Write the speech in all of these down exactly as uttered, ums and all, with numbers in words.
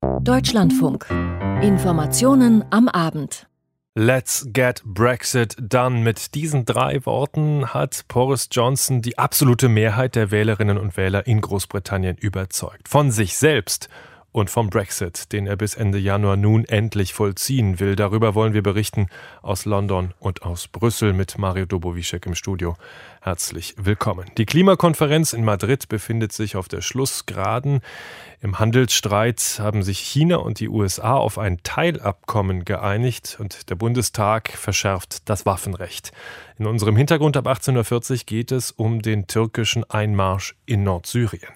Deutschlandfunk. Informationen am Abend. Let's get Brexit done. Mit diesen drei Worten hat Boris Johnson die absolute Mehrheit der Wählerinnen und Wähler in Großbritannien überzeugt. Von sich selbst und vom Brexit, den er bis Ende Januar nun endlich vollziehen will. Darüber wollen wir berichten aus London und aus Brüssel mit Mario Dobowischek im Studio. Herzlich willkommen. Die Klimakonferenz in Madrid befindet sich auf der Schlussgeraden. Im Handelsstreit haben sich China und die U S A auf ein Teilabkommen geeinigt und der Bundestag verschärft das Waffenrecht. In unserem Hintergrund ab achtzehn Uhr vierzig geht es um den türkischen Einmarsch in Nordsyrien.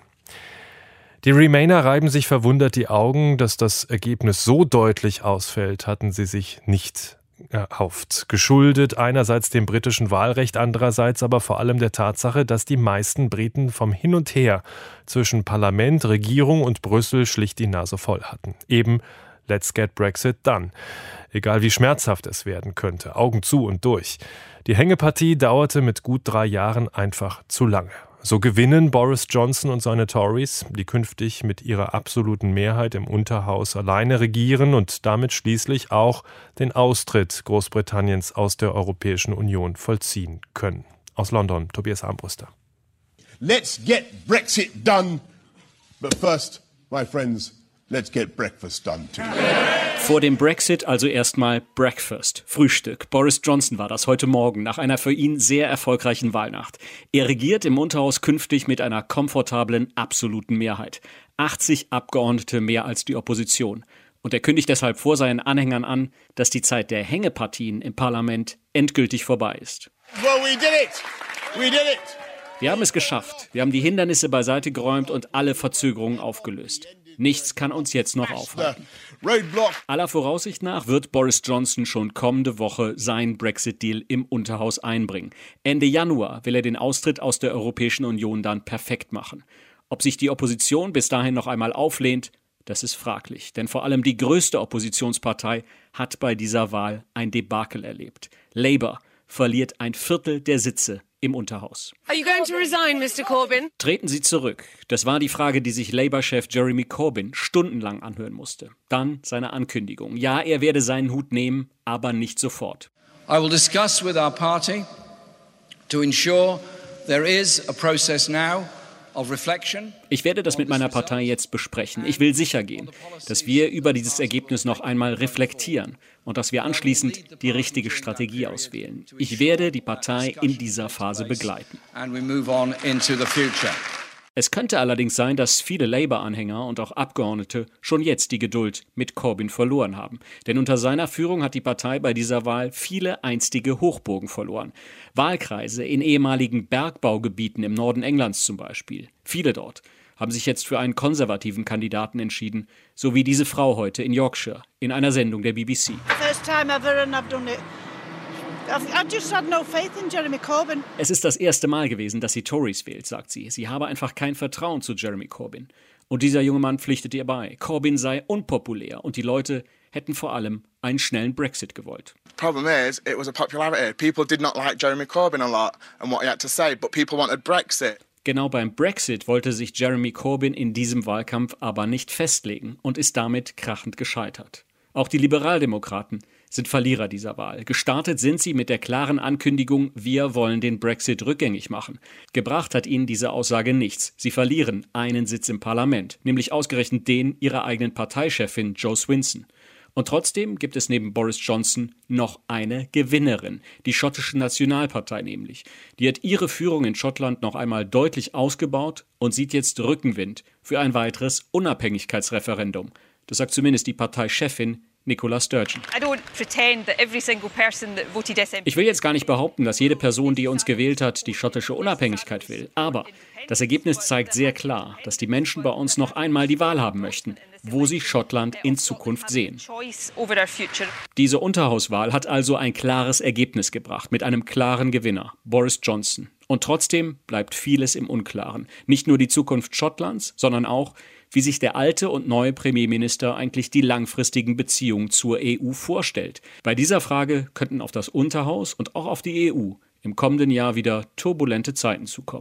Die Remainer reiben sich verwundert die Augen, dass das Ergebnis so deutlich ausfällt, hatten sie sich nicht erhofft. Geschuldet einerseits dem britischen Wahlrecht, andererseits aber vor allem der Tatsache, dass die meisten Briten vom Hin und Her zwischen Parlament, Regierung und Brüssel schlicht die Nase voll hatten. Eben Let's get Brexit done. Egal wie schmerzhaft es werden könnte, Augen zu und durch. Die Hängepartie dauerte mit gut drei Jahren einfach zu lange. So gewinnen Boris Johnson und seine Tories, die künftig mit ihrer absoluten Mehrheit im Unterhaus alleine regieren und damit schließlich auch den Austritt Großbritanniens aus der Europäischen Union vollziehen können. Aus London, Tobias Armbruster. Let's get Brexit done, but first, my friends, let's get breakfast done too. Vor dem Brexit also erstmal Breakfast, Frühstück. Boris Johnson war das heute Morgen nach einer für ihn sehr erfolgreichen Wahlnacht. Er regiert im Unterhaus künftig mit einer komfortablen, absoluten Mehrheit. achtzig Abgeordnete mehr als die Opposition. Und er kündigt deshalb vor seinen Anhängern an, dass die Zeit der Hängepartien im Parlament endgültig vorbei ist. Well, we did it. We did it. Wir haben es geschafft. Wir haben die Hindernisse beiseite geräumt und alle Verzögerungen aufgelöst. Nichts kann uns jetzt noch aufhalten. Aller Voraussicht nach wird Boris Johnson schon kommende Woche seinen Brexit-Deal im Unterhaus einbringen. Ende Januar will er den Austritt aus der Europäischen Union dann perfekt machen. Ob sich die Opposition bis dahin noch einmal auflehnt, das ist fraglich. Denn vor allem die größte Oppositionspartei hat bei dieser Wahl ein Debakel erlebt. Labour verliert ein Viertel der Sitze im Unterhaus. Are you going to resign, Mister Corbyn? Treten Sie zurück. Das war die Frage, die sich Labour-Chef Jeremy Corbyn stundenlang anhören musste. Dann seine Ankündigung. Ja, er werde seinen Hut nehmen, aber nicht sofort. I will discuss with our party to ensure there is a process now of reflection. Ich werde das mit meiner Partei jetzt besprechen. Ich will sicher gehen, dass wir über dieses Ergebnis noch einmal reflektieren und dass wir anschließend die richtige Strategie auswählen. Ich werde die Partei in dieser Phase begleiten. Es könnte allerdings sein, dass viele Labour-Anhänger und auch Abgeordnete schon jetzt die Geduld mit Corbyn verloren haben. Denn unter seiner Führung hat die Partei bei dieser Wahl viele einstige Hochburgen verloren. Wahlkreise in ehemaligen Bergbaugebieten im Norden Englands zum Beispiel. Viele dort haben sich jetzt für einen konservativen Kandidaten entschieden, so wie diese Frau heute in Yorkshire in einer Sendung der B B C. First time ever and I've done it. I just had no faith in Jeremy Corbyn. Es ist das erste Mal gewesen, dass sie Tories wählt, sagt sie. Sie habe einfach kein Vertrauen zu Jeremy Corbyn. Und dieser junge Mann pflichtet ihr bei. Corbyn sei unpopulär und die Leute hätten vor allem einen schnellen Brexit gewollt. Problem is, it was a popularity. People did not like Jeremy Corbyn a lot and what he had to say, but people wanted Brexit. Genau beim Brexit wollte sich Jeremy Corbyn in diesem Wahlkampf aber nicht festlegen und ist damit krachend gescheitert. Auch die Liberaldemokraten sind Verlierer dieser Wahl. Gestartet sind sie mit der klaren Ankündigung, wir wollen den Brexit rückgängig machen. Gebracht hat ihnen diese Aussage nichts. Sie verlieren einen Sitz im Parlament, nämlich ausgerechnet den ihrer eigenen Parteichefin Jo Swinson. Und trotzdem gibt es neben Boris Johnson noch eine Gewinnerin, die schottische Nationalpartei nämlich. Die hat ihre Führung in Schottland noch einmal deutlich ausgebaut und sieht jetzt Rückenwind für ein weiteres Unabhängigkeitsreferendum. Das sagt zumindest die Parteichefin Nicola Sturgeon. Ich will jetzt gar nicht behaupten, dass jede Person, die uns gewählt hat, die schottische Unabhängigkeit will. Aber das Ergebnis zeigt sehr klar, dass die Menschen bei uns noch einmal die Wahl haben möchten, wo sie Schottland in Zukunft sehen. Diese Unterhauswahl hat also ein klares Ergebnis gebracht, mit einem klaren Gewinner, Boris Johnson. Und trotzdem bleibt vieles im Unklaren. Nicht nur die Zukunft Schottlands, sondern auch, wie sich der alte und neue Premierminister eigentlich die langfristigen Beziehungen zur E U vorstellt. Bei dieser Frage könnten auf das Unterhaus und auch auf die E U im kommenden Jahr wieder turbulente Zeiten zukommen.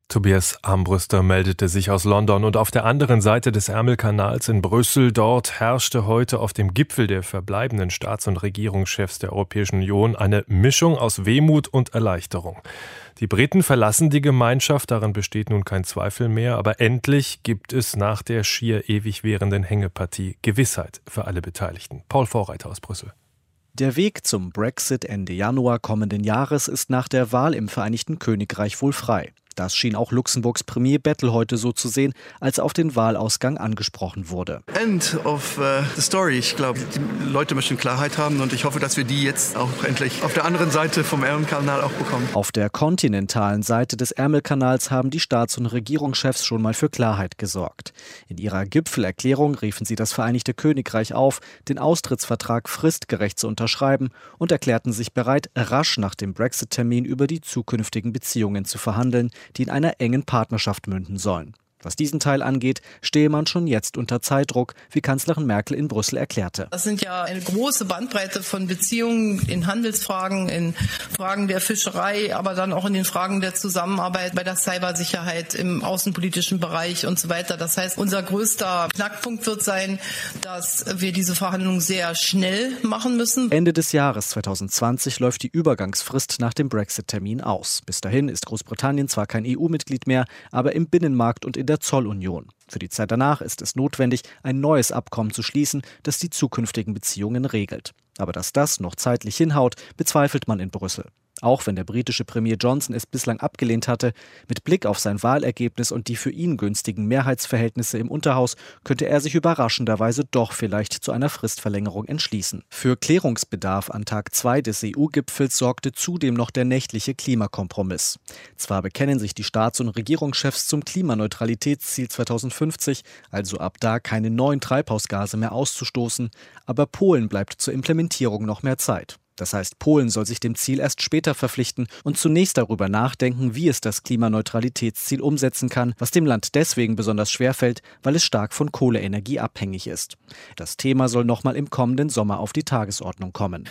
Tobias Armbruster meldete sich aus London. Und auf der anderen Seite des Ärmelkanals in Brüssel, dort herrschte heute auf dem Gipfel der verbleibenden Staats- und Regierungschefs der Europäischen Union eine Mischung aus Wehmut und Erleichterung. Die Briten verlassen die Gemeinschaft, daran besteht nun kein Zweifel mehr, aber endlich gibt es nach der schier ewig währenden Hängepartie Gewissheit für alle Beteiligten. Paul Vorreiter aus Brüssel. Der Weg zum Brexit Ende Januar kommenden Jahres ist nach der Wahl im Vereinigten Königreich wohl frei. Das schien auch Luxemburgs Premier Bettel heute so zu sehen, als er auf den Wahlausgang angesprochen wurde. End of uh, the story. Ich glaube, die Leute möchten Klarheit haben und ich hoffe, dass wir die jetzt auch endlich auf der anderen Seite vom Ärmelkanal auch bekommen. Auf der kontinentalen Seite des Ärmelkanals haben die Staats- und Regierungschefs schon mal für Klarheit gesorgt. In ihrer Gipfelerklärung riefen sie das Vereinigte Königreich auf, den Austrittsvertrag fristgerecht zu unterschreiben und erklärten sich bereit, rasch nach dem Brexit-Termin über die zukünftigen Beziehungen zu verhandeln, die in einer engen Partnerschaft münden sollen. Was diesen Teil angeht, stehe man schon jetzt unter Zeitdruck, wie Kanzlerin Merkel in Brüssel erklärte. Das sind ja eine große Bandbreite von Beziehungen in Handelsfragen, in Fragen der Fischerei, aber dann auch in den Fragen der Zusammenarbeit bei der Cybersicherheit, im außenpolitischen Bereich und so weiter. Das heißt, unser größter Knackpunkt wird sein, dass wir diese Verhandlungen sehr schnell machen müssen. Ende des Jahres zwanzig zwanzig läuft die Übergangsfrist nach dem Brexit-Termin aus. Bis dahin ist Großbritannien zwar kein E U-Mitglied mehr, aber im Binnenmarkt und in der Zollunion. Für die Zeit danach ist es notwendig, ein neues Abkommen zu schließen, das die zukünftigen Beziehungen regelt. Aber dass das noch zeitlich hinhaut, bezweifelt man in Brüssel. Auch wenn der britische Premier Johnson es bislang abgelehnt hatte, mit Blick auf sein Wahlergebnis und die für ihn günstigen Mehrheitsverhältnisse im Unterhaus könnte er sich überraschenderweise doch vielleicht zu einer Fristverlängerung entschließen. Für Klärungsbedarf an Tag zwei des E U-Gipfels sorgte zudem noch der nächtliche Klimakompromiss. Zwar bekennen sich die Staats- und Regierungschefs zum Klimaneutralitätsziel zweitausendfünfzig, also ab da keine neuen Treibhausgase mehr auszustoßen, aber Polen bleibt zur Implementierung noch mehr Zeit. Das heißt, Polen soll sich dem Ziel erst später verpflichten und zunächst darüber nachdenken, wie es das Klimaneutralitätsziel umsetzen kann, was dem Land deswegen besonders schwerfällt, weil es stark von Kohleenergie abhängig ist. Das Thema soll nochmal im kommenden Sommer auf die Tagesordnung kommen.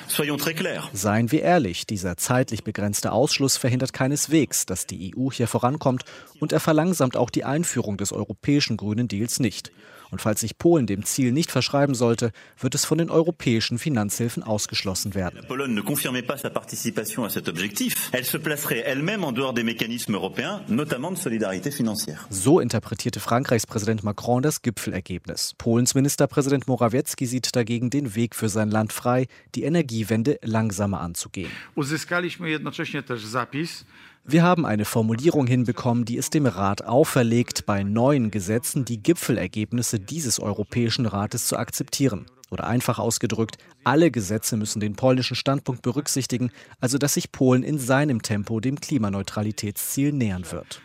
Seien wir ehrlich, dieser zeitlich begrenzte Ausschluss verhindert keineswegs, dass die E U hier vorankommt und er verlangsamt auch die Einführung des europäischen Grünen Deals nicht. Und falls sich Polen dem Ziel nicht verschreiben sollte, wird es von den europäischen Finanzhilfen ausgeschlossen werden. Pologne ne confirmait pas sa participation à cet objectif. Elle se placerait elle-même en dehors des mécanismes européens, notamment de solidarité financière. So interpretierte Frankreichs Präsident Macron das Gipfelergebnis. Polens Ministerpräsident Morawiecki sieht dagegen den Weg für sein Land frei, die Energiewende langsamer anzugehen. Wir haben eine Formulierung hinbekommen, die es dem Rat auferlegt, bei neuen Gesetzen die Gipfelergebnisse dieses Europäischen Rates zu akzeptieren. Oder einfach ausgedrückt, alle Gesetze müssen den polnischen Standpunkt berücksichtigen, also dass sich Polen in seinem Tempo dem Klimaneutralitätsziel nähern wird.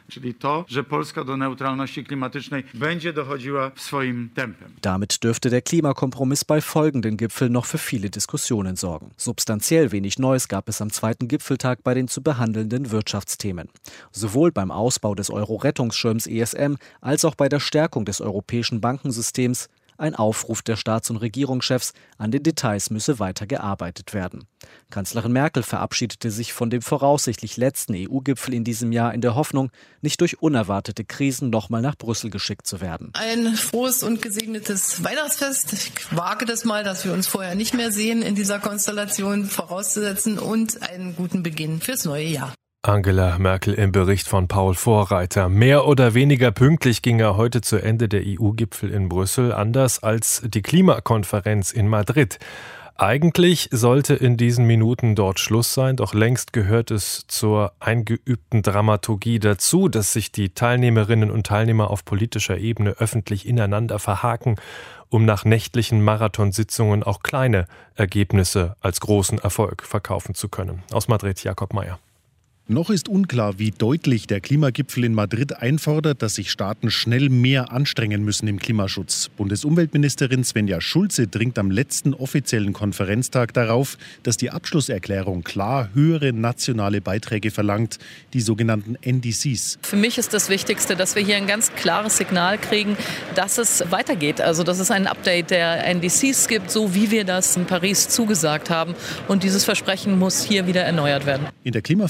Damit dürfte der Klimakompromiss bei folgenden Gipfeln noch für viele Diskussionen sorgen. Substanziell wenig Neues gab es am zweiten Gipfeltag bei den zu behandelnden Wirtschaftsthemen. Sowohl beim Ausbau des Euro-Rettungsschirms E S M als auch bei der Stärkung des europäischen Bankensystems. Ein Aufruf der Staats- und Regierungschefs, an den Details müsse weiter gearbeitet werden. Kanzlerin Merkel verabschiedete sich von dem voraussichtlich letzten E U-Gipfel in diesem Jahr in der Hoffnung, nicht durch unerwartete Krisen nochmal nach Brüssel geschickt zu werden. Ein frohes und gesegnetes Weihnachtsfest. Ich wage das mal, dass wir uns vorher nicht mehr sehen in dieser Konstellation vorauszusetzen und einen guten Beginn fürs neue Jahr. Angela Merkel im Bericht von Paul Vorreiter. Mehr oder weniger pünktlich ging er heute zu Ende der E U-Gipfel in Brüssel, anders als die Klimakonferenz in Madrid. Eigentlich sollte in diesen Minuten dort Schluss sein, doch längst gehört es zur eingeübten Dramaturgie dazu, dass sich die Teilnehmerinnen und Teilnehmer auf politischer Ebene öffentlich ineinander verhaken, um nach nächtlichen Marathonsitzungen auch kleine Ergebnisse als großen Erfolg verkaufen zu können. Aus Madrid Jakob Mayer. Noch ist unklar, wie deutlich der Klimagipfel in Madrid einfordert, dass sich Staaten schnell mehr anstrengen müssen im Klimaschutz. Bundesumweltministerin Svenja Schulze dringt am letzten offiziellen Konferenztag darauf, dass die Abschlusserklärung klar höhere nationale Beiträge verlangt, die sogenannten N D Cs. Für mich ist das Wichtigste, dass wir hier ein ganz klares Signal kriegen, dass es weitergeht. Also dass es ein Update der N D Cs gibt, so wie wir das in Paris zugesagt haben. Und dieses Versprechen muss hier wieder erneuert werden. In der Klimavereinbarung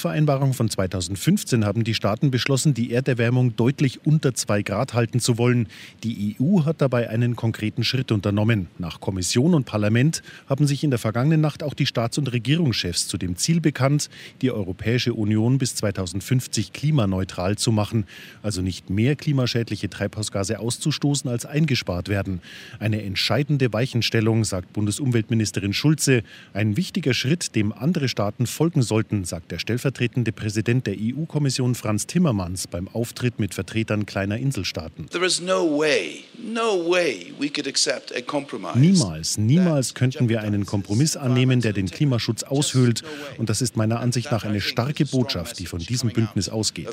Vereinbarung von zweitausendfünfzehn haben die Staaten beschlossen, die Erderwärmung deutlich unter zwei Grad halten zu wollen. Die E U hat dabei einen konkreten Schritt unternommen. Nach Kommission und Parlament haben sich in der vergangenen Nacht auch die Staats- und Regierungschefs zu dem Ziel bekannt, die Europäische Union bis zweitausendfünfzig klimaneutral zu machen. Also nicht mehr klimaschädliche Treibhausgase auszustoßen, als eingespart werden. Eine entscheidende Weichenstellung, sagt Bundesumweltministerin Schulze. Ein wichtiger Schritt, dem andere Staaten folgen sollten, sagt der stellvertretende Präsident der E U-Kommission Frans Timmermans beim Auftritt mit Vertretern kleiner Inselstaaten. Niemals, niemals könnten wir einen Kompromiss annehmen, der den Klimaschutz aushöhlt. Und das ist meiner Ansicht nach eine starke Botschaft, die von diesem Bündnis ausgeht.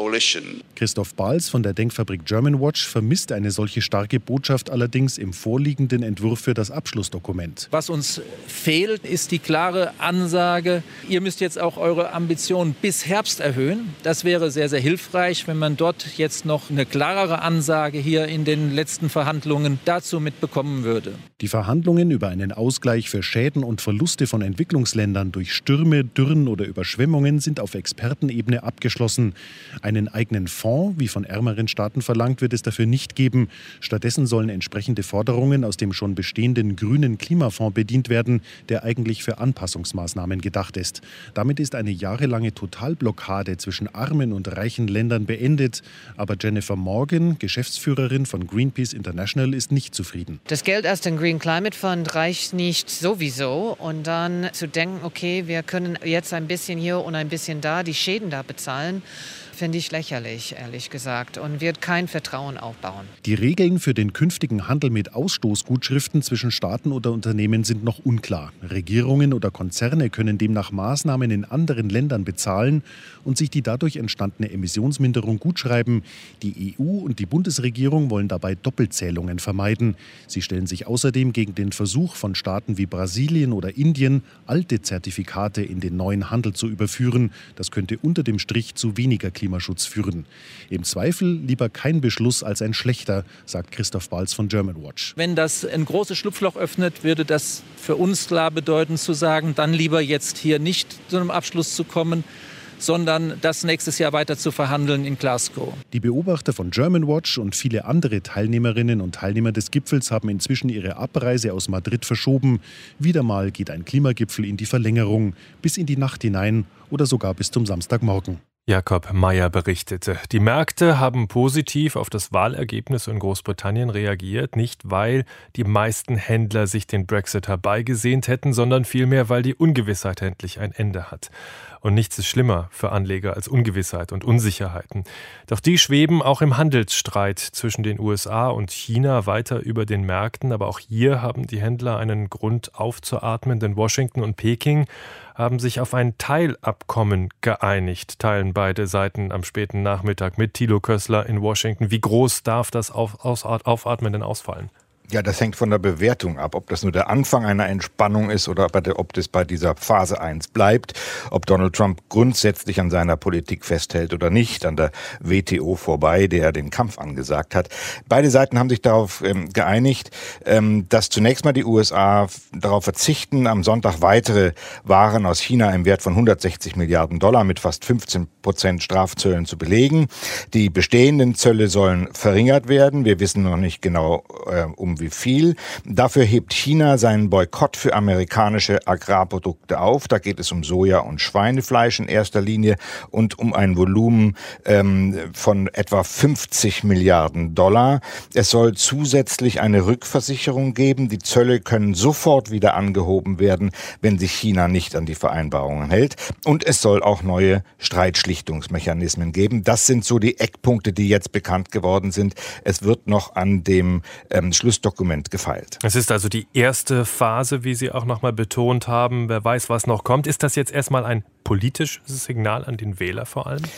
Christoph Balz von der Denkfabrik Germanwatch vermisst eine solche starke Botschaft allerdings im vorliegenden Entwurf für das Abschlussdokument. Was uns fehlt, ist die klare Ansage, ihr müsst jetzt auch eure Ambitionen bis Herbst erhöhen. Das wäre sehr, sehr hilfreich, wenn man dort jetzt noch eine klarere Ansage hier in den letzten Verhandlungen dazu mitbekommen würde. Die Verhandlungen über einen Ausgleich für Schäden und Verluste von Entwicklungsländern durch Stürme, Dürren oder Überschwemmungen sind auf Expertenebene abgeschlossen. Einen eigenen Fonds, wie von ärmeren Staaten verlangt, wird es dafür nicht geben. Stattdessen sollen entsprechende Forderungen aus dem schon bestehenden grünen Klimafonds bedient werden, der eigentlich für Anpassungsmaßnahmen gedacht ist. Damit ist eine jahrelange Totalblockade zwischen armen und reichen Ländern beendet. Aber Jennifer Morgan, Geschäftsführerin von Greenpeace International, ist nicht zufrieden. Das Geld aus dem Green Climate Fund reicht nicht sowieso. Und dann zu denken, okay, wir können jetzt ein bisschen hier und ein bisschen da die Schäden da bezahlen, finde ich lächerlich, ehrlich gesagt, und wird kein Vertrauen aufbauen. Die Regeln für den künftigen Handel mit Ausstoßgutschriften zwischen Staaten oder Unternehmen sind noch unklar. Regierungen oder Konzerne können demnach Maßnahmen in anderen Ländern bezahlen und sich die dadurch entstandene Emissionsminderung gutschreiben. Die E U und die Bundesregierung wollen dabei Doppelzählungen vermeiden. Sie stellen sich außerdem gegen den Versuch von Staaten wie Brasilien oder Indien, alte Zertifikate in den neuen Handel zu überführen. Das könnte unter dem Strich zu weniger Klimaschutz führen. Im Zweifel lieber kein Beschluss als ein schlechter, sagt Christoph Balz von Germanwatch. Wenn das ein großes Schlupfloch öffnet, würde das für uns klar bedeuten, zu sagen, dann lieber jetzt hier nicht zu einem Abschluss zu kommen, sondern das nächstes Jahr weiter zu verhandeln in Glasgow. Die Beobachter von Germanwatch und viele andere Teilnehmerinnen und Teilnehmer des Gipfels haben inzwischen ihre Abreise aus Madrid verschoben. Wieder mal geht ein Klimagipfel in die Verlängerung, bis in die Nacht hinein oder sogar bis zum Samstagmorgen. Jakob Meyer berichtete. Die Märkte haben positiv auf das Wahlergebnis in Großbritannien reagiert, nicht weil die meisten Händler sich den Brexit herbeigesehnt hätten, sondern vielmehr, weil die Ungewissheit endlich ein Ende hat. Und nichts ist schlimmer für Anleger als Ungewissheit und Unsicherheiten. Doch die schweben auch im Handelsstreit zwischen den U S A und China weiter über den Märkten. Aber auch hier haben die Händler einen Grund aufzuatmen, denn Washington und Peking haben sich auf ein Teilabkommen geeinigt, teilen beide Seiten am späten Nachmittag mit. Thilo Kössler in Washington. Wie groß darf das auf, aus, Aufatmen denn ausfallen? Ja, das hängt von der Bewertung ab, ob das nur der Anfang einer Entspannung ist oder ob das bei dieser Phase eins bleibt, ob Donald Trump grundsätzlich an seiner Politik festhält oder nicht, an der W T O vorbei, der den Kampf angesagt hat. Beide Seiten haben sich darauf ähm, geeinigt, ähm, dass zunächst mal die U S A darauf verzichten, am Sonntag weitere Waren aus China im Wert von hundertsechzig Milliarden Dollar mit fast fünfzehn Prozent Strafzöllen zu belegen. Die bestehenden Zölle sollen verringert werden. Wir wissen noch nicht genau, äh, um wie viel. Dafür hebt China seinen Boykott für amerikanische Agrarprodukte auf. Da geht es um Soja und Schweinefleisch in erster Linie und um ein Volumen ähm, von etwa fünfzig Milliarden Dollar. Es soll zusätzlich eine Rückversicherung geben. Die Zölle können sofort wieder angehoben werden, wenn sich China nicht an die Vereinbarungen hält. Und es soll auch neue Streitschlichtungsmechanismen geben. Das sind so die Eckpunkte, die jetzt bekannt geworden sind. Es wird noch an dem ähm, Schlussdokument gefeilt. Es ist also die erste Phase, wie Sie auch nochmal betont haben. Wer weiß, was noch kommt. Ist das jetzt erstmal ein politisches Signal an den Wähler vor allem?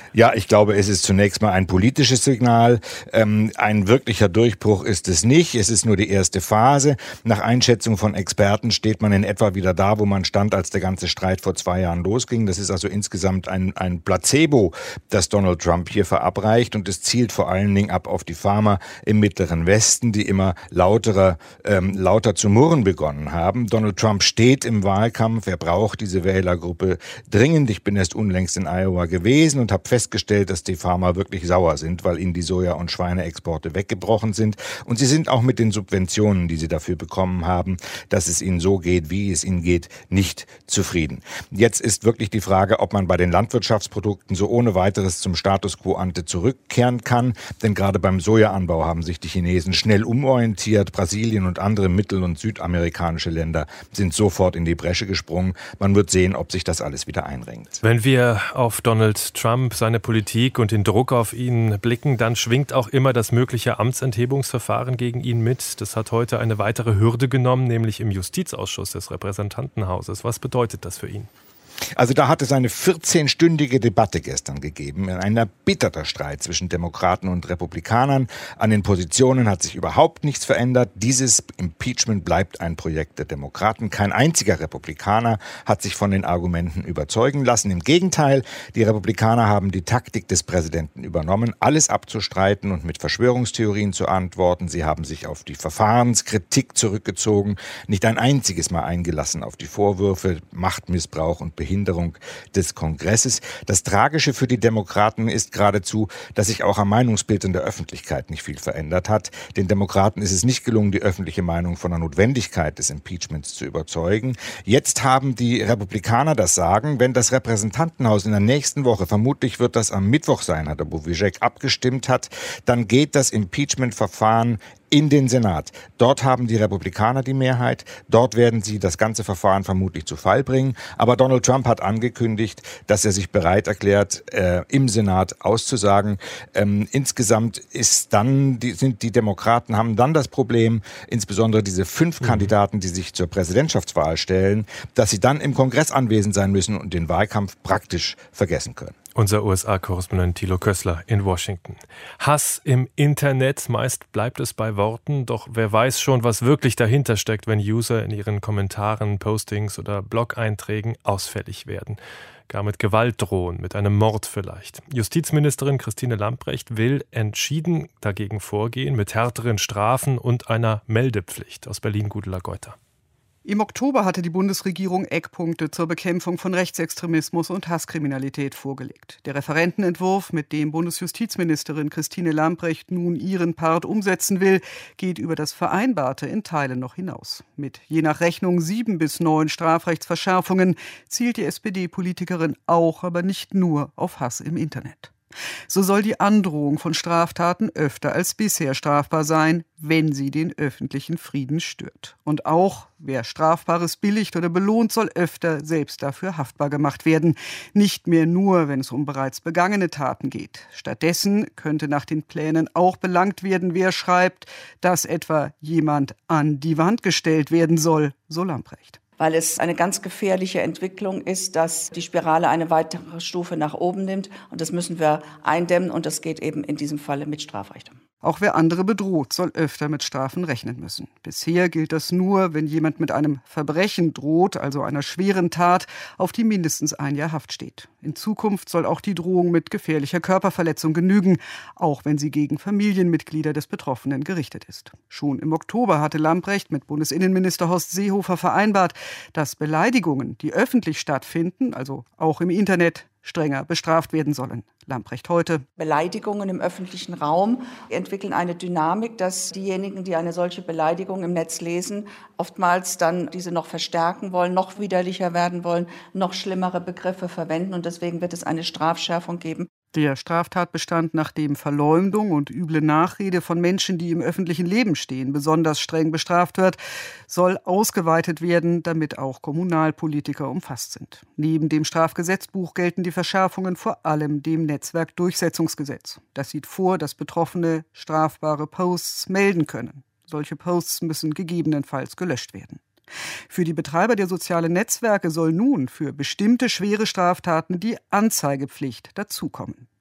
Ja, ich glaube, es ist zunächst mal ein politisches Signal. Ähm, ein wirklicher Durchbruch ist es nicht. Es ist nur die erste Phase. Nach Einschätzung von Experten steht man in etwa wieder da, wo man stand, als der ganze Streit vor zwei Jahren losging. Das ist also insgesamt ein, ein Placebo, das Donald Trump hier verabreicht. Und es zielt vor allen Dingen ab auf die Farmer im Mittleren Westen, die immer lauterer, ähm, lauter zu murren begonnen haben. Donald Trump steht im Wahlkampf. Er braucht diese Wählergruppe dringend. Ich bin erst unlängst in Iowa gewesen und habe festgestellt, dass die Farmer wirklich sauer sind, weil ihnen die Soja- und Schweineexporte weggebrochen sind. Und sie sind auch mit den Subventionen, die sie dafür bekommen haben, dass es ihnen so geht, wie es ihnen geht, nicht zufrieden. Jetzt ist wirklich die Frage, ob man bei den Landwirtschaftsprodukten so ohne weiteres zum Status quo ante zurückkehren kann. Denn gerade beim Sojaanbau haben sich die Chinesen schnell umorientiert. Brasilien und andere mittel- und südamerikanische Länder sind sofort in die Bresche gesprungen. Man wird sehen, ob sich das alles wieder einrenkt. Wenn wir auf Donald Trump, seine Politik und den Druck auf ihn blicken, dann schwingt auch immer das mögliche Amtsenthebungsverfahren gegen ihn mit. Das hat heute eine weitere Hürde genommen, nämlich im Justizausschuss des Repräsentantenhauses. Was bedeutet das für ihn? Also da hat es eine vierzehnstündige Debatte gestern gegeben, ein erbitterter Streit zwischen Demokraten und Republikanern. An den Positionen hat sich überhaupt nichts verändert. Dieses Impeachment bleibt ein Projekt der Demokraten. Kein einziger Republikaner hat sich von den Argumenten überzeugen lassen. Im Gegenteil, die Republikaner haben die Taktik des Präsidenten übernommen, alles abzustreiten und mit Verschwörungstheorien zu antworten. Sie haben sich auf die Verfahrenskritik zurückgezogen, nicht ein einziges Mal eingelassen auf die Vorwürfe Machtmissbrauch und Behinderung des Kongresses. Das Tragische für die Demokraten ist geradezu, dass sich auch am Meinungsbild in der Öffentlichkeit nicht viel verändert hat. Den Demokraten ist es nicht gelungen, die öffentliche Meinung von der Notwendigkeit des Impeachments zu überzeugen. Jetzt haben die Republikaner das Sagen, wenn das Repräsentantenhaus in der nächsten Woche, vermutlich wird das am Mittwoch sein, hat der Buttigieg abgestimmt hat, dann geht das Impeachment-Verfahren in den Senat. Dort haben die Republikaner die Mehrheit. Dort werden sie das ganze Verfahren vermutlich zu Fall bringen. Aber Donald Trump hat angekündigt, dass er sich bereit erklärt, äh, im Senat auszusagen. Ähm, insgesamt ist dann, die, sind die Demokraten haben dann das Problem, insbesondere diese fünf mhm. Kandidaten, die sich zur Präsidentschaftswahl stellen, dass sie dann im Kongress anwesend sein müssen und den Wahlkampf praktisch vergessen können. Unser U S A-Korrespondent Thilo Kössler in Washington. Hass im Internet, meist bleibt es bei Worten, doch wer weiß schon, was wirklich dahinter steckt, wenn User in ihren Kommentaren, Postings oder Blog-Einträgen ausfällig werden. Gar mit Gewalt drohen, mit einem Mord vielleicht. Justizministerin Christine Lambrecht will entschieden dagegen vorgehen, mit härteren Strafen und einer Meldepflicht. Aus Berlin, Gudula Geuter. Im Oktober hatte die Bundesregierung Eckpunkte zur Bekämpfung von Rechtsextremismus und Hasskriminalität vorgelegt. Der Referentenentwurf, mit dem Bundesjustizministerin Christine Lambrecht nun ihren Part umsetzen will, geht über das Vereinbarte in Teilen noch hinaus. Mit je nach Rechnung sieben bis neun Strafrechtsverschärfungen zielt die S P D-Politikerin auch, aber nicht nur auf Hass im Internet. So soll die Androhung von Straftaten öfter als bisher strafbar sein, wenn sie den öffentlichen Frieden stört. Und auch, wer Strafbares billigt oder belohnt, soll öfter selbst dafür haftbar gemacht werden. Nicht mehr nur, wenn es um bereits begangene Taten geht. Stattdessen könnte nach den Plänen auch belangt werden, wer schreibt, dass etwa jemand an die Wand gestellt werden soll, so Lambrecht. Weil es eine ganz gefährliche Entwicklung ist, dass die Spirale eine weitere Stufe nach oben nimmt. Und das müssen wir eindämmen und das geht eben in diesem Falle mit Strafrecht. Auch wer andere bedroht, soll öfter mit Strafen rechnen müssen. Bisher gilt das nur, wenn jemand mit einem Verbrechen droht, also einer schweren Tat, auf die mindestens ein Jahr Haft steht. In Zukunft soll auch die Drohung mit gefährlicher Körperverletzung genügen, auch wenn sie gegen Familienmitglieder des Betroffenen gerichtet ist. Schon im Oktober hatte Lambrecht mit Bundesinnenminister Horst Seehofer vereinbart, dass Beleidigungen, die öffentlich stattfinden, also auch im Internet, strenger bestraft werden sollen. Lambrecht heute. Beleidigungen im öffentlichen Raum entwickeln eine Dynamik, dass diejenigen, die eine solche Beleidigung im Netz lesen, oftmals dann diese noch verstärken wollen, noch widerlicher werden wollen, noch schlimmere Begriffe verwenden und deswegen wird es eine Strafschärfung geben. Der Straftatbestand, nach dem Verleumdung und üble Nachrede von Menschen, die im öffentlichen Leben stehen, besonders streng bestraft wird, soll ausgeweitet werden, damit auch Kommunalpolitiker umfasst sind. Neben dem Strafgesetzbuch gelten die Verschärfungen vor allem dem Netzwerkdurchsetzungsgesetz. Das sieht vor, dass Betroffene strafbare Posts melden können. Solche Posts müssen gegebenenfalls gelöscht werden. Für die Betreiber der sozialen Netzwerke soll nun für bestimmte schwere Straftaten die Anzeigepflicht dazukommen.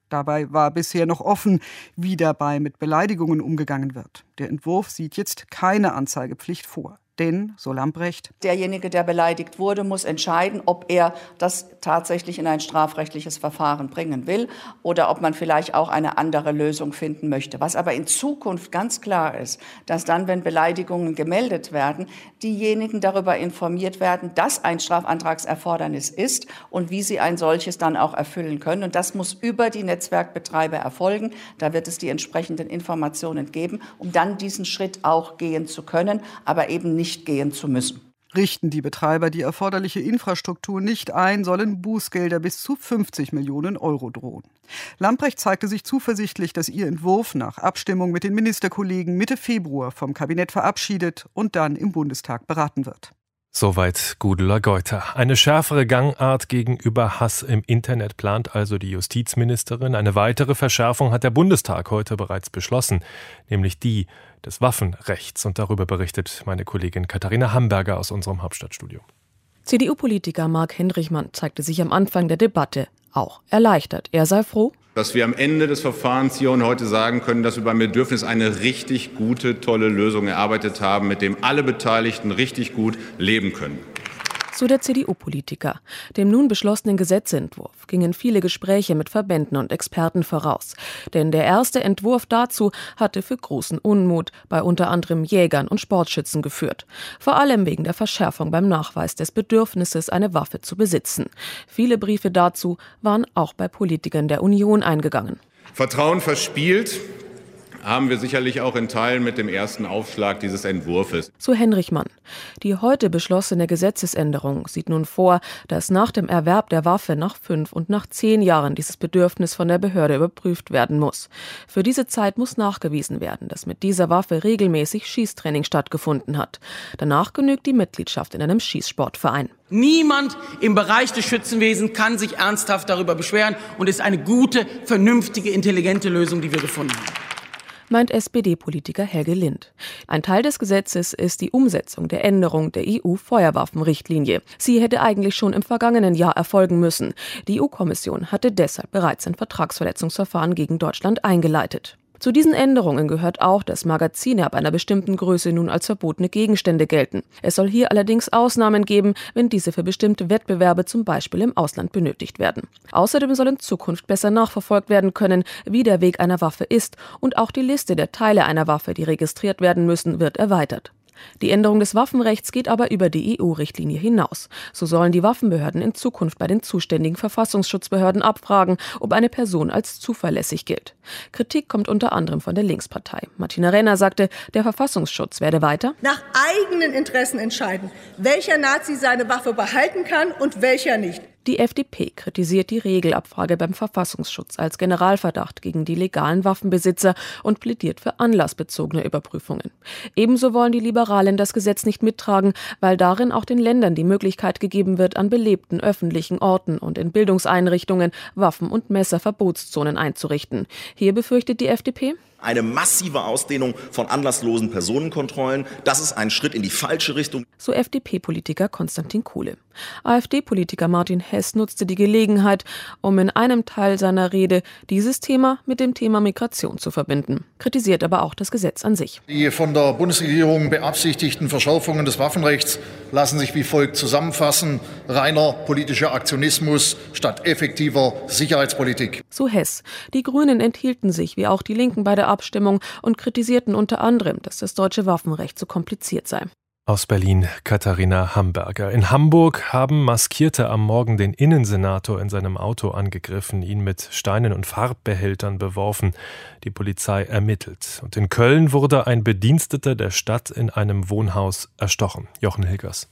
Dabei war bisher noch offen, wie dabei mit Beleidigungen umgegangen wird. Der Entwurf sieht jetzt keine Anzeigepflicht vor. Denn, so Lamprecht, derjenige, der beleidigt wurde, muss entscheiden, ob er das tatsächlich in ein strafrechtliches Verfahren bringen will oder ob man vielleicht auch eine andere Lösung finden möchte. Was aber in Zukunft ganz klar ist, dass dann, wenn Beleidigungen gemeldet werden, diejenigen darüber informiert werden, dass ein Strafantragserfordernis ist und wie sie ein solches dann auch erfüllen können. Und das muss über die Netzwerkbetreiber erfolgen. Da wird es die entsprechenden Informationen geben, um dann diesen Schritt auch gehen zu können, aber eben nicht gehen zu müssen. Richten die Betreiber die erforderliche Infrastruktur nicht ein, sollen Bußgelder bis zu fünfzig Millionen Euro drohen. Lamprecht zeigte sich zuversichtlich, dass ihr Entwurf nach Abstimmung mit den Ministerkollegen Mitte Februar vom Kabinett verabschiedet und dann im Bundestag beraten wird. Soweit Gudula Geuter. Eine schärfere Gangart gegenüber Hass im Internet plant also die Justizministerin. Eine weitere Verschärfung hat der Bundestag heute bereits beschlossen, nämlich die des Waffenrechts. Und darüber berichtet meine Kollegin Katharina Hamburger aus unserem Hauptstadtstudio. C D U-Politiker Marc Hendrichmann zeigte sich am Anfang der Debatte auch erleichtert. Er sei froh, dass wir am Ende des Verfahrens hier und heute sagen können, dass wir beim Bedürfnis eine richtig gute, tolle Lösung erarbeitet haben, mit dem alle Beteiligten richtig gut leben können. So der C D U-Politiker. Dem nun beschlossenen Gesetzentwurf gingen viele Gespräche mit Verbänden und Experten voraus. Denn der erste Entwurf dazu hatte für großen Unmut bei unter anderem Jägern und Sportschützen geführt. Vor allem wegen der Verschärfung beim Nachweis des Bedürfnisses, eine Waffe zu besitzen. Viele Briefe dazu waren auch bei Politikern der Union eingegangen. Vertrauen verspielt haben wir sicherlich auch in Teilen mit dem ersten Aufschlag dieses Entwurfs. So Hendrichmann. Die heute beschlossene Gesetzesänderung sieht nun vor, dass nach dem Erwerb der Waffe nach fünf und nach zehn Jahren dieses Bedürfnis von der Behörde überprüft werden muss. Für diese Zeit muss nachgewiesen werden, dass mit dieser Waffe regelmäßig Schießtraining stattgefunden hat. Danach genügt die Mitgliedschaft in einem Schießsportverein. Niemand im Bereich des Schützenwesens kann sich ernsthaft darüber beschweren und ist eine gute, vernünftige, intelligente Lösung, die wir gefunden haben. Meint S P D-Politiker Helge Lind. Ein Teil des Gesetzes ist die Umsetzung der Änderung der E U-Feuerwaffenrichtlinie. Sie hätte eigentlich schon im vergangenen Jahr erfolgen müssen. Die E U-Kommission hatte deshalb bereits ein Vertragsverletzungsverfahren gegen Deutschland eingeleitet. Zu diesen Änderungen gehört auch, dass Magazine ab einer bestimmten Größe nun als verbotene Gegenstände gelten. Es soll hier allerdings Ausnahmen geben, wenn diese für bestimmte Wettbewerbe zum Beispiel im Ausland benötigt werden. Außerdem soll in Zukunft besser nachverfolgt werden können, wie der Weg einer Waffe ist, und auch die Liste der Teile einer Waffe, die registriert werden müssen, wird erweitert. Die Änderung des Waffenrechts geht aber über die E U-Richtlinie hinaus. So sollen die Waffenbehörden in Zukunft bei den zuständigen Verfassungsschutzbehörden abfragen, ob eine Person als zuverlässig gilt. Kritik kommt unter anderem von der Linkspartei. Martina Renner sagte, der Verfassungsschutz werde weiter nach eigenen Interessen entscheiden, welcher Nazi seine Waffe behalten kann und welcher nicht. Die F D P kritisiert die Regelabfrage beim Verfassungsschutz als Generalverdacht gegen die legalen Waffenbesitzer und plädiert für anlassbezogene Überprüfungen. Ebenso wollen die Liberalen das Gesetz nicht mittragen, weil darin auch den Ländern die Möglichkeit gegeben wird, an belebten öffentlichen Orten und in Bildungseinrichtungen Waffen- und Messerverbotszonen einzurichten. Hier befürchtet die F D P: eine massive Ausdehnung von anlasslosen Personenkontrollen. Das ist ein Schritt in die falsche Richtung. So F D P-Politiker Konstantin Kuhle. AfD-Politiker Martin Hess nutzte die Gelegenheit, um in einem Teil seiner Rede dieses Thema mit dem Thema Migration zu verbinden. Kritisiert aber auch das Gesetz an sich. Die von der Bundesregierung beabsichtigten Verschärfungen des Waffenrechts lassen sich wie folgt zusammenfassen: reiner politischer Aktionismus statt effektiver Sicherheitspolitik. So Hess. Die Grünen enthielten sich, wie auch die Linken, bei der Abstimmung und kritisierten unter anderem, dass das deutsche Waffenrecht zu kompliziert sei. Aus Berlin Katharina Hamburger. In Hamburg haben Maskierte am Morgen den Innensenator in seinem Auto angegriffen, ihn mit Steinen und Farbbehältern beworfen. Die Polizei ermittelt. Und in Köln wurde ein Bediensteter der Stadt in einem Wohnhaus erstochen. Jochen Hilgers.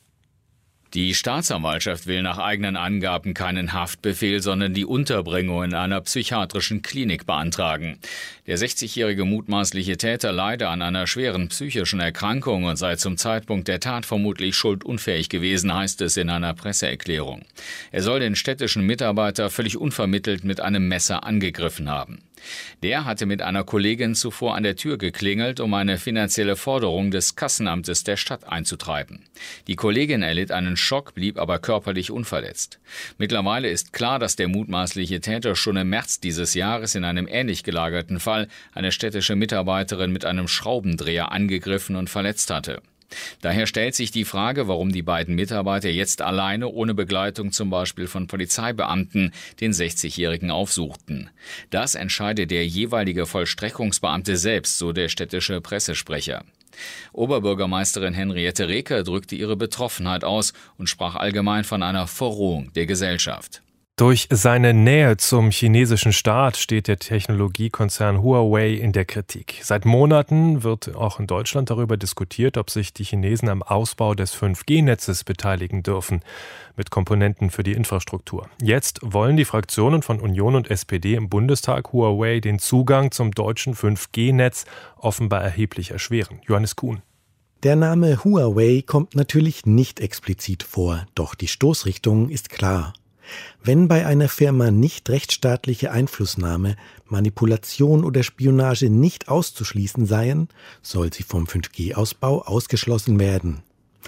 Die Staatsanwaltschaft will nach eigenen Angaben keinen Haftbefehl, sondern die Unterbringung in einer psychiatrischen Klinik beantragen. Der sechzigjährige mutmaßliche Täter leide an einer schweren psychischen Erkrankung und sei zum Zeitpunkt der Tat vermutlich schuldunfähig gewesen, heißt es in einer Presseerklärung. Er soll den städtischen Mitarbeiter völlig unvermittelt mit einem Messer angegriffen haben. Der hatte mit einer Kollegin zuvor an der Tür geklingelt, um eine finanzielle Forderung des Kassenamtes der Stadt einzutreiben. Die Kollegin erlitt einen Schock, blieb aber körperlich unverletzt. Mittlerweile ist klar, dass der mutmaßliche Täter schon im März dieses Jahres in einem ähnlich gelagerten Fall eine städtische Mitarbeiterin mit einem Schraubendreher angegriffen und verletzt hatte. Daher stellt sich die Frage, warum die beiden Mitarbeiter jetzt alleine ohne Begleitung zum Beispiel von Polizeibeamten den sechzigjährigen aufsuchten. Das entscheide der jeweilige Vollstreckungsbeamte selbst, so der städtische Pressesprecher. Oberbürgermeisterin Henriette Reker drückte ihre Betroffenheit aus und sprach allgemein von einer Verrohung der Gesellschaft. Durch seine Nähe zum chinesischen Staat steht der Technologiekonzern Huawei in der Kritik. Seit Monaten wird auch in Deutschland darüber diskutiert, ob sich die Chinesen am Ausbau des fünf G Netzes beteiligen dürfen, mit Komponenten für die Infrastruktur. Jetzt wollen die Fraktionen von Union und S P D im Bundestag Huawei den Zugang zum deutschen fünf G Netz offenbar erheblich erschweren. Johannes Kuhn. Der Name Huawei kommt natürlich nicht explizit vor, doch die Stoßrichtung ist klar. Wenn bei einer Firma nicht rechtsstaatliche Einflussnahme, Manipulation oder Spionage nicht auszuschließen seien, soll sie vom fünf G Ausbau ausgeschlossen werden.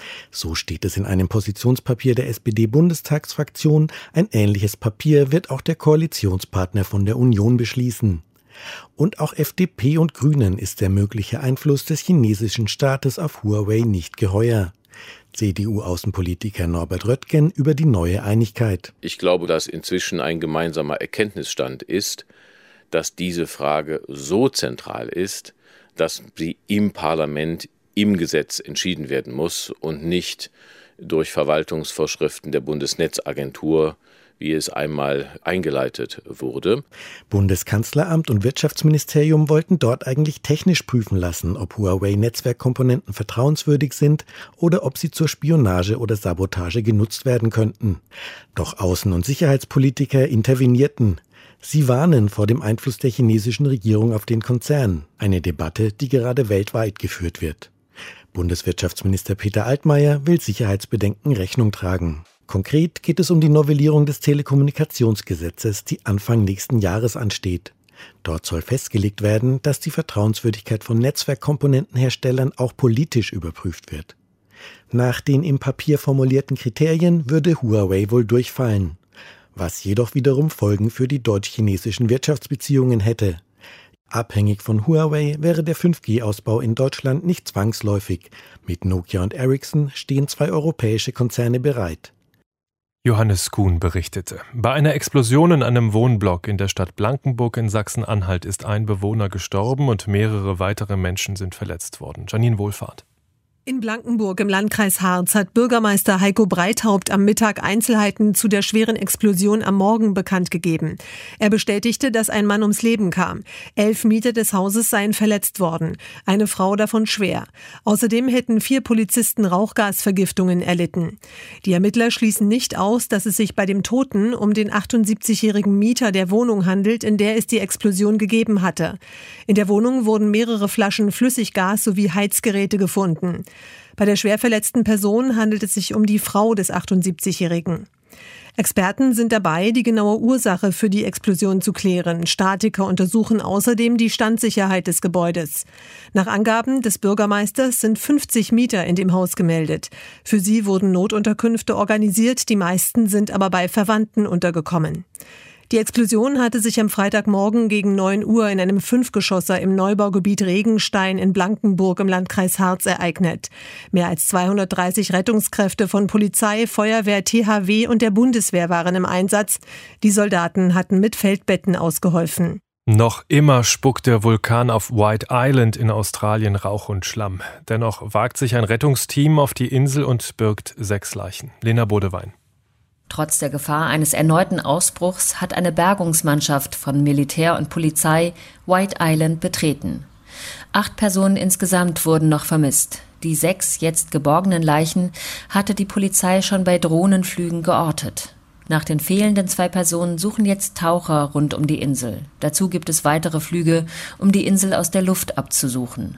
So steht es in einem Positionspapier der S P D-Bundestagsfraktion. Ein ähnliches Papier wird auch der Koalitionspartner von der Union beschließen. Und auch F D P und Grünen ist der mögliche Einfluss des chinesischen Staates auf Huawei nicht geheuer. C D U-Außenpolitiker Norbert Röttgen über die neue Einigkeit. Ich glaube, dass inzwischen ein gemeinsamer Erkenntnisstand ist, dass diese Frage so zentral ist, dass sie im Parlament, im Gesetz entschieden werden muss und nicht durch Verwaltungsvorschriften der Bundesnetzagentur, wie es einmal eingeleitet wurde. Bundeskanzleramt und Wirtschaftsministerium wollten dort eigentlich technisch prüfen lassen, ob Huawei-Netzwerkkomponenten vertrauenswürdig sind oder ob sie zur Spionage oder Sabotage genutzt werden könnten. Doch Außen- und Sicherheitspolitiker intervenierten. Sie warnen vor dem Einfluss der chinesischen Regierung auf den Konzern. Eine Debatte, die gerade weltweit geführt wird. Bundeswirtschaftsminister Peter Altmaier will Sicherheitsbedenken Rechnung tragen. Konkret geht es um die Novellierung des Telekommunikationsgesetzes, die Anfang nächsten Jahres ansteht. Dort soll festgelegt werden, dass die Vertrauenswürdigkeit von Netzwerkkomponentenherstellern auch politisch überprüft wird. Nach den im Papier formulierten Kriterien würde Huawei wohl durchfallen, was jedoch wiederum Folgen für die deutsch-chinesischen Wirtschaftsbeziehungen hätte. Abhängig von Huawei wäre der fünf G Ausbau in Deutschland nicht zwangsläufig. Mit Nokia und Ericsson stehen zwei europäische Konzerne bereit. Johannes Kuhn berichtete. Bei einer Explosion in einem Wohnblock in der Stadt Blankenburg in Sachsen-Anhalt ist ein Bewohner gestorben und mehrere weitere Menschen sind verletzt worden. Janine Wohlfahrt. In Blankenburg im Landkreis Harz hat Bürgermeister Heiko Breithaupt am Mittag Einzelheiten zu der schweren Explosion am Morgen bekannt gegeben. Er bestätigte, dass ein Mann ums Leben kam. Elf Mieter des Hauses seien verletzt worden, eine Frau davon schwer. Außerdem hätten vier Polizisten Rauchgasvergiftungen erlitten. Die Ermittler schließen nicht aus, dass es sich bei dem Toten um den achtundsiebzigjährigen Mieter der Wohnung handelt, in der es die Explosion gegeben hatte. In der Wohnung wurden mehrere Flaschen Flüssiggas sowie Heizgeräte gefunden. Bei der schwer verletzten Person handelt es sich um die Frau des achtundsiebzigjährigen. Experten sind dabei, die genaue Ursache für die Explosion zu klären. Statiker untersuchen außerdem die Standsicherheit des Gebäudes. Nach Angaben des Bürgermeisters sind fünfzig Mieter in dem Haus gemeldet. Für sie wurden Notunterkünfte organisiert, die meisten sind aber bei Verwandten untergekommen. Die Explosion hatte sich am Freitagmorgen gegen neun Uhr in einem Fünfgeschosser im Neubaugebiet Regenstein in Blankenburg im Landkreis Harz ereignet. Mehr als zweihundertdreißig Rettungskräfte von Polizei, Feuerwehr, T H W und der Bundeswehr waren im Einsatz. Die Soldaten hatten mit Feldbetten ausgeholfen. Noch immer spuckt der Vulkan auf White Island in Australien Rauch und Schlamm. Dennoch wagt sich ein Rettungsteam auf die Insel und birgt sechs Leichen. Lena Bodewein. Trotz der Gefahr eines erneuten Ausbruchs hat eine Bergungsmannschaft von Militär und Polizei White Island betreten. Acht Personen insgesamt wurden noch vermisst. Die sechs jetzt geborgenen Leichen hatte die Polizei schon bei Drohnenflügen geortet. Nach den fehlenden zwei Personen suchen jetzt Taucher rund um die Insel. Dazu gibt es weitere Flüge, um die Insel aus der Luft abzusuchen.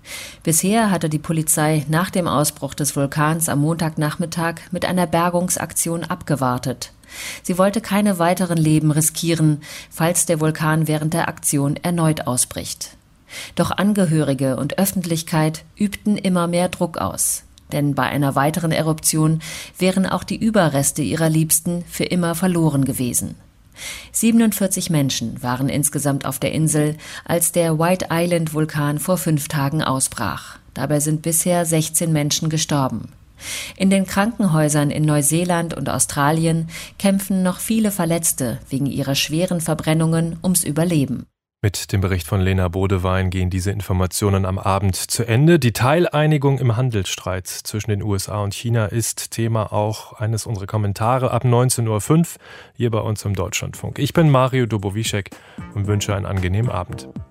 Bisher hatte die Polizei nach dem Ausbruch des Vulkans am Montagnachmittag mit einer Bergungsaktion abgewartet. Sie wollte keine weiteren Leben riskieren, falls der Vulkan während der Aktion erneut ausbricht. Doch Angehörige und Öffentlichkeit übten immer mehr Druck aus. Denn bei einer weiteren Eruption wären auch die Überreste ihrer Liebsten für immer verloren gewesen. siebenundvierzig Menschen waren insgesamt auf der Insel, als der White Island Vulkan vor fünf Tagen ausbrach. Dabei sind bisher sechzehn Menschen gestorben. In den Krankenhäusern in Neuseeland und Australien kämpfen noch viele Verletzte wegen ihrer schweren Verbrennungen ums Überleben. Mit dem Bericht von Lena Bodewein gehen diese Informationen am Abend zu Ende. Die Teileinigung im Handelsstreit zwischen den U S A und China ist Thema auch eines unserer Kommentare ab neunzehn Uhr fünf hier bei uns im Deutschlandfunk. Ich bin Mario Dobowischek und wünsche einen angenehmen Abend.